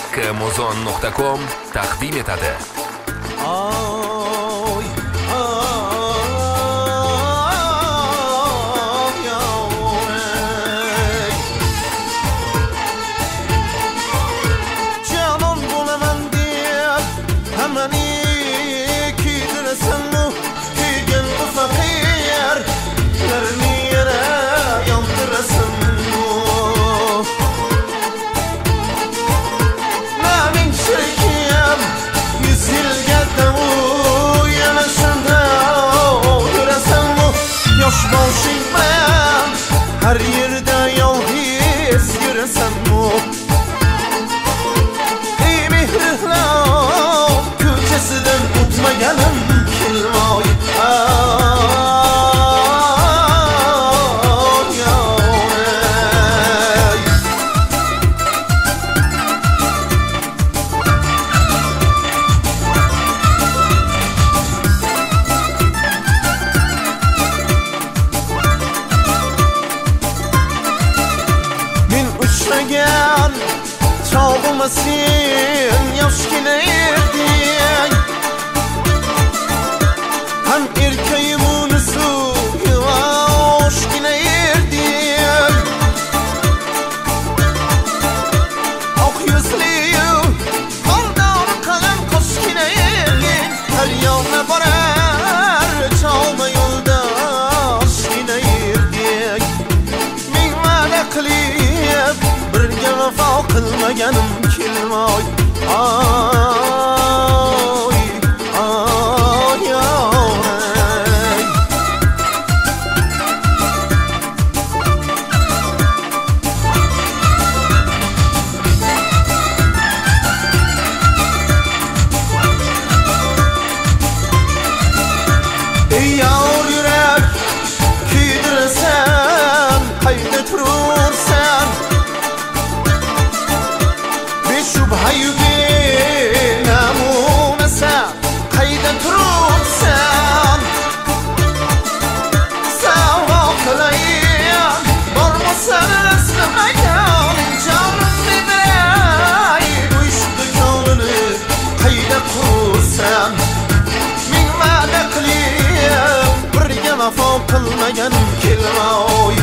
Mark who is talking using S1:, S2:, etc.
S1: haqqimuzon.com taqdim etadi.
S2: Her yerde yalnız yürüsem mu? Ey mihrihlam kökesinden utmayanım kilmay. Çağılmasın yaşkine erdin hem erkeğimin suyu aşkine erdin ak yüzlüyüm kaldan kalem koşkine erdin her yana barar çalma yolda aşkine erdin min melekliyim birge vefa kılmaganım kilmay. Ey yavur yürek kuydirsen kayda turursan bir şubhayı bir namunasa kayda turursan sava kılayım varmasan ıslamayan canım biberey bu işti kanını kayda kursan min melekliyim birge vefa kılmayan kilmay.